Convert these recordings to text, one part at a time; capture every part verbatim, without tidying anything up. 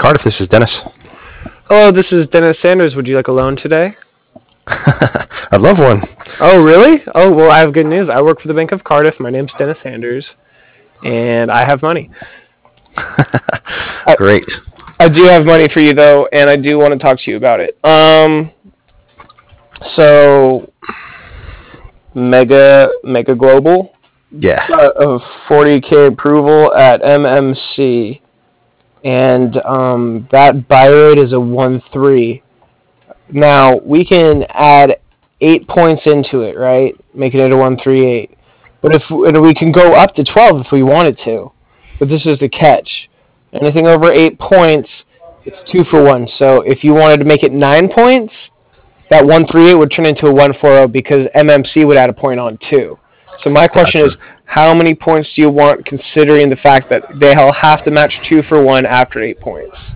Cardiff, this is Dennis. Hello, this is Dennis Sanders. Would you like a loan today? I'd love one. Oh, really? Oh, well, I have good news. I work for the Bank of Cardiff. My name's Dennis Sanders, and I have money. Great. I, I do have money for you, though, and I do want to talk to you about it. Um, so, Mega Mega Global Yeah. got a forty K approval at M M C, and um, that buy rate is a one three. Now, we can add eight points into it, right? Making it a one three eight. But if and we can go up to twelve if we wanted to. But this is the catch. Anything over eight points, it's two for one. So if you wanted to make it nine points, that one three eight would turn into a one four zero because M M C would add a point on too. So my question Gotcha. is, how many points do you want considering the fact that they'll have to match two for one after eight points?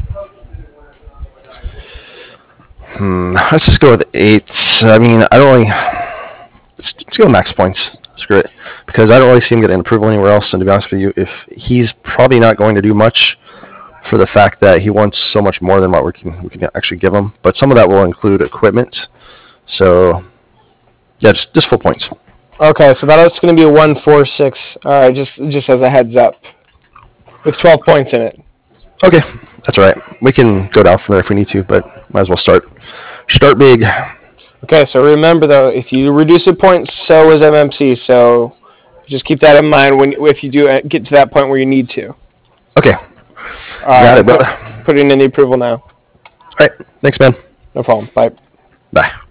Hmm. Let's just go with eight. I mean, I don't really. Let's, let's go max points. Screw it. Because I don't really see him getting approval anywhere else. And to be honest with you, if he's probably not going to do much for the fact that he wants so much more than what we can, we can actually give him. But some of that will include equipment. So, yeah, just, just full points. Okay, so that's going to be a one four six. All right, just just as a heads up, with twelve points in it. Okay, that's all right. We can go down from there if we need to, but might as well start start big. Okay, so remember though, if you reduce a point, so is M M C. So just keep that in mind when if you do get to that point where you need to. Okay, All got right, it, brother. put, putting in the approval now. All right, thanks, man. No problem. Bye. Bye.